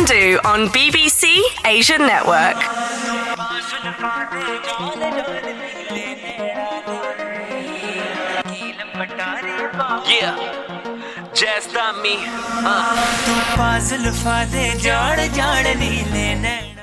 Sandhu on BBC Asian Network. Yeah, just me. तू पाज़ luffa दे जाड़ जाड़ नीले ने